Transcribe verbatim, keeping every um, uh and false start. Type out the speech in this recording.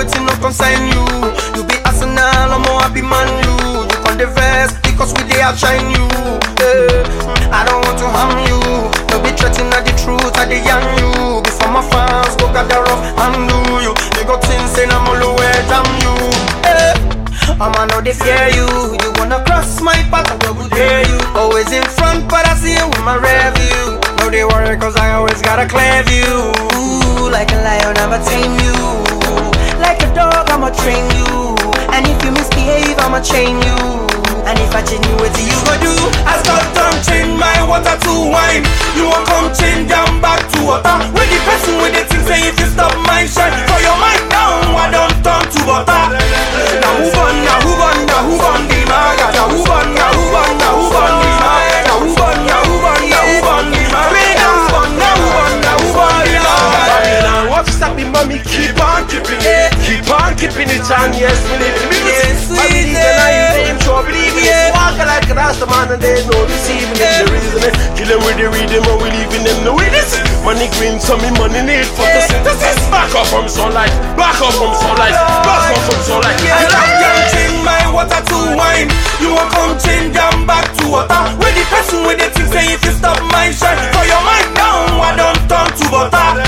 waiting no consign you. You be Arsenal, I'm more happy man you. You on the vest because we they outshine you. Hey, I don't want to harm you. No be threatening at the truth, I the young you. Before my fans go gather off and do you. You got things saying I'm all the way damn you. Hey, I'ma know they fear you. You wanna cross my path, I will dare you. Always in front, but I see you with my review. No they worry cause I always got a clear view. Ooh, like a lion, I'ma tame you. Like a dog, I'ma train you. And if you misbehave, I'ma chain you. And if I chain you, what do you go do? I start turn chain my water to wine. You won't come chain down back to water. When the person with the thing say if you stop my shine, throw your mind down, I don't turn to butter. Now who on, now who on, now who on the maga? Now who on, now who on, now who on the maga? Now who on, now who on, now who on the maga? Now who on, now who on, now who on the maga? What's stopping mommy? Keep on keeping it, keep on keeping it, and yes, believe me. I believe in I am sure believe it. Walk like a rasta man and there's no deceiving it. The reason it, kill them with the rhythm and we leaving them no witness. Money green, so me money need photosynthesis. Back up from sunlight, back up from sunlight, back up from sunlight. I like young chain my water to wine. You won't come chain down back to water. When the person with the thing say if you stop my shine, throw your mind down, I don't turn to butter.